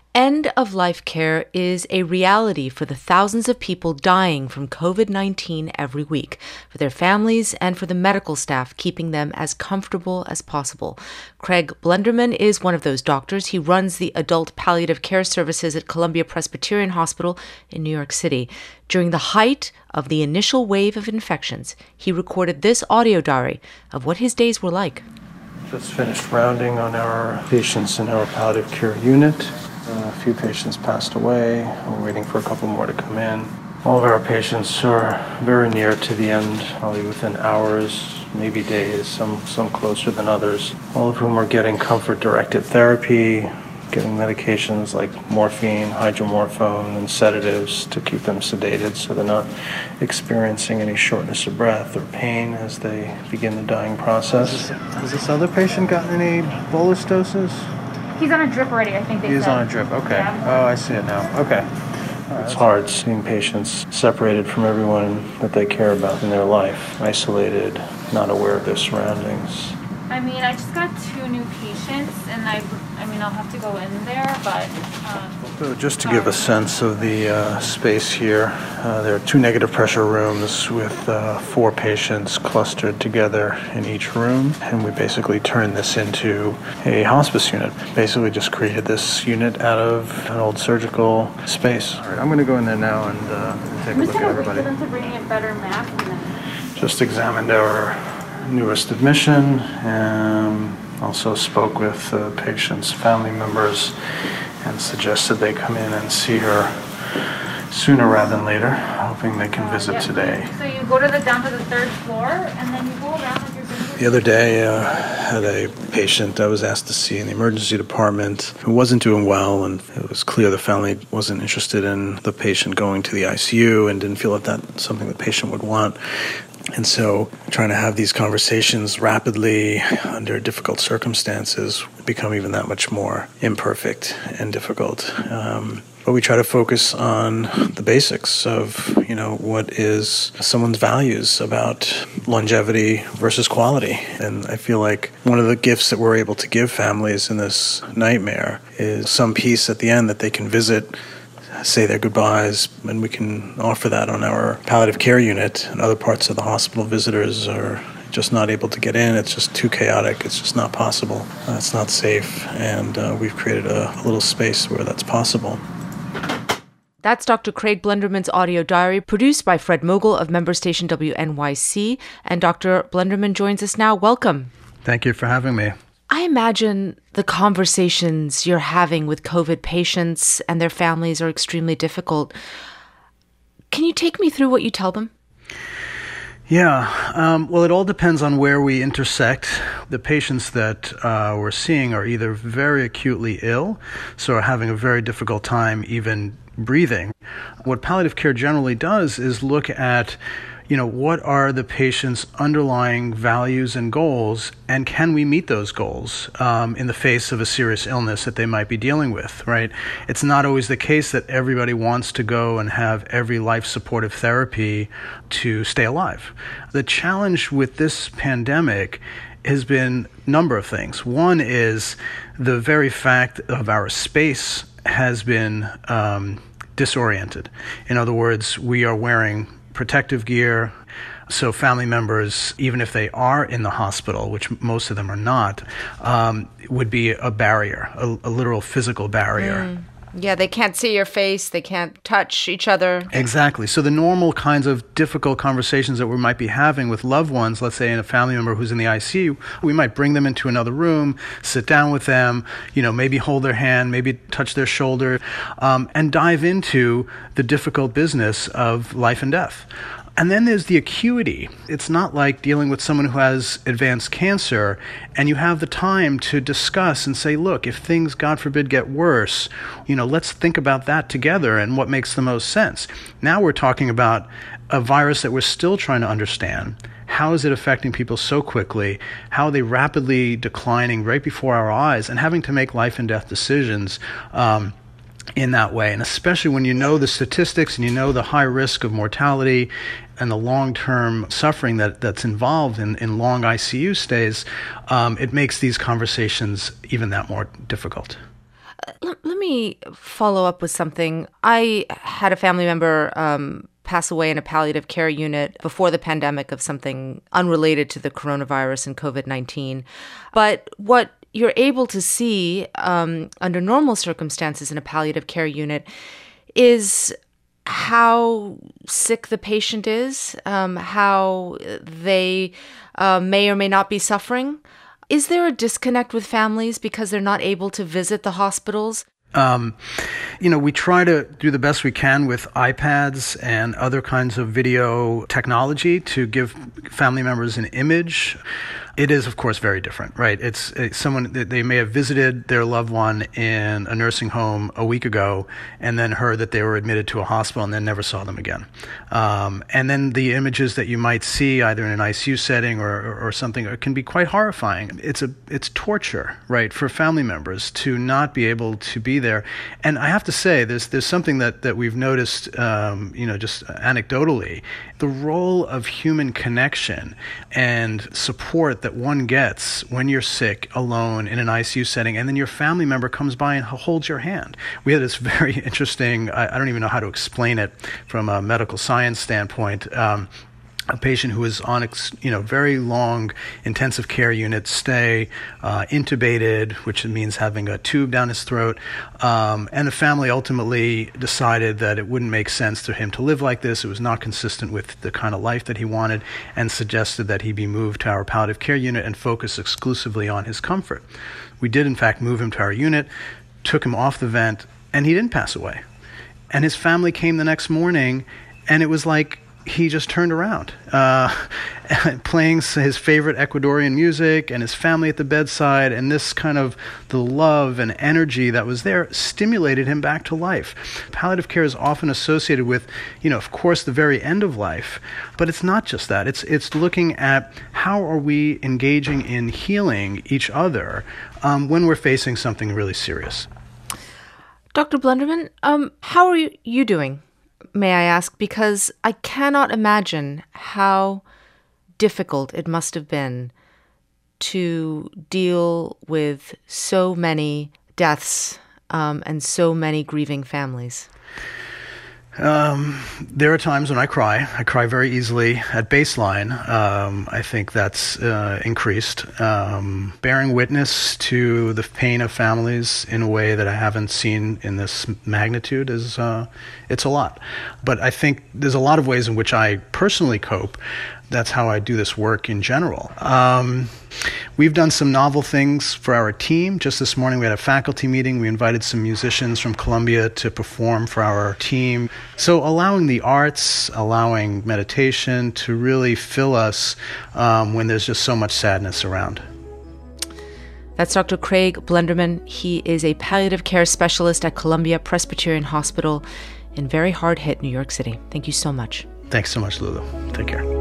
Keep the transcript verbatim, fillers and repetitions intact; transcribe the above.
End-of-life care is a reality for the thousands of people dying from covid nineteen every week, for their families and for the medical staff keeping them as comfortable as possible. Craig Blenderman is one of those doctors. He runs the adult palliative care services at Columbia Presbyterian Hospital in New York City. During the height of the initial wave of infections, he recorded this audio diary of what his days were like. Just finished rounding on our patients in our palliative care unit. Uh, a few patients passed away. We're waiting for a couple more to come in. All of our patients are very near to the end, probably within hours, maybe days, some, some closer than others. All of whom are getting comfort-directed therapy, getting medications like morphine, hydromorphone, and sedatives to keep them sedated so they're not experiencing any shortness of breath or pain as they begin the dying process. Has this other patient gotten any bolus doses? He's on a drip already, I think they He's said. on a drip, okay. Yeah. Oh, I see it now. Okay. Right. It's hard seeing patients separated from everyone that they care about in their life, isolated, not aware of their surroundings. I mean, I just got two new patients, and I, I mean, I'll have to go in there, but... Um, so just to give a sense of the uh, space here, uh, there are two negative pressure rooms with uh, four patients clustered together in each room, and we basically turned this into a hospice unit. Basically just created this unit out of an old surgical space. All right, I'm going to go in there now and uh, take a look at everybody. I'm just going to wait for them to bring me a better map. And then... Just examined our newest admission, and also spoke with the patient's family members and suggested they come in and see her sooner rather than later, hoping they can uh, visit yeah. today. So you go to the down to the third floor, and then you go around with your business. The other day, I uh, had a patient I was asked to see in the emergency department who wasn't doing well, and it was clear the family wasn't interested in the patient going to the I C U and didn't feel that that's something the patient would want. And so trying to have these conversations rapidly under difficult circumstances become even that much more imperfect and difficult. Um, but we try to focus on the basics of, you know, what is someone's values about longevity versus quality. And I feel like one of the gifts that we're able to give families in this nightmare is some peace at the end that they can visit, say their goodbyes, and we can offer that on our palliative care unit. And other parts of the hospital, visitors are just not able to get in. It's just too chaotic. It's just not possible. Uh, it's not safe. And uh, we've created a, a little space where that's possible. That's Doctor Craig Blenderman's audio diary, produced by Fred Mogul of member station W N Y C. And Doctor Blenderman joins us now. Welcome. Thank you for having me. I imagine the conversations you're having with COVID patients and their families are extremely difficult. Can you take me through what you tell them? Yeah, um, well, it all depends on where we intersect. The patients that uh, we're seeing are either very acutely ill, so are having a very difficult time even breathing. What palliative care generally does is look at, you know, what are the patient's underlying values and goals, and can we meet those goals um, in the face of a serious illness that they might be dealing with, right? It's not always the case that everybody wants to go and have every life-supportive therapy to stay alive. The challenge with this pandemic has been a number of things. One is the very fact of our space has been um, disoriented. In other words, we are wearing protective gear, so family members, even if they are in the hospital, which most of them are not, um, would be a barrier, a, a literal physical barrier. Mm. Yeah, they can't see your face, they can't touch each other. Exactly. So the normal kinds of difficult conversations that we might be having with loved ones, let's say in a family member who's in the I C U, we might bring them into another room, sit down with them, you know, maybe hold their hand, maybe touch their shoulder, um, and dive into the difficult business of life and death. And then there's the acuity. It's not like dealing with someone who has advanced cancer and you have the time to discuss and say, look, if things, God forbid, get worse, you know, let's think about that together and what makes the most sense. Now we're talking about a virus that we're still trying to understand. How is it affecting people so quickly? How are they rapidly declining right before our eyes and having to make life and death decisions um, in that way? And especially when you know the statistics and you know the high risk of mortality and the long-term suffering that, that's involved in, in long I C U stays, um, it makes these conversations even that more difficult. L- let me follow up with something. I had a family member um, pass away in a palliative care unit before the pandemic of something unrelated to the coronavirus and COVID nineteen. But what you're able to see um, under normal circumstances in a palliative care unit is how sick the patient is, um, how they uh, may or may not be suffering. Is there a disconnect with families because they're not able to visit the hospitals? Um, you know, we try to do the best we can with iPads and other kinds of video technology to give family members an image. It is, of course, very different, right? It's, it's someone that they may have visited their loved one in a nursing home a week ago and then heard that they were admitted to a hospital and then never saw them again. Um, and then the images that you might see either in an I C U setting or, or, or something can be quite horrifying. It's a it's torture, right, for family members to not be able to be there. And I have to say, there's there's something that, that we've noticed, um, you know, just anecdotally, the role of human connection and support that one gets when you're sick, alone, in an I C U setting, and then your family member comes by and holds your hand. We had this very interesting, I, I don't even know how to explain it from a medical science standpoint, um, a patient who was on, you know, very long intensive care unit stay, uh, intubated, which means having a tube down his throat. Um, and the family ultimately decided that it wouldn't make sense for him to live like this. It was not consistent with the kind of life that he wanted, and suggested that he be moved to our palliative care unit and focus exclusively on his comfort. We did, in fact, move him to our unit, took him off the vent, and he didn't pass away. And his family came the next morning, and it was like he just turned around, uh, playing his favorite Ecuadorian music, and his family at the bedside, and this kind of the love and energy that was there stimulated him back to life. Palliative care is often associated with, you know, of course, the very end of life, but it's not just that. It's it's looking at how are we engaging in healing each other um, when we're facing something really serious. Doctor Blenderman, um, how are you, you doing? May I ask, because I cannot imagine how difficult it must have been to deal with so many deaths um, and so many grieving families. Um, there are times when I cry. I cry very easily at baseline. Um, I think that's uh, increased. Um, bearing witness to the pain of families in a way that I haven't seen in this magnitude is uh, it's a lot. But I think there's a lot of ways in which I personally cope. That's how I do this work in general. Um, we've done some novel things for our team. Just this morning we had a faculty meeting. We invited some musicians from Columbia to perform for our team. So allowing the arts, allowing meditation to really fill us um, when there's just so much sadness around. That's Doctor Craig Blenderman. He is a palliative care specialist at Columbia Presbyterian Hospital in very hard-hit New York City. Thank you so much. Thanks so much, Lulu. Take care.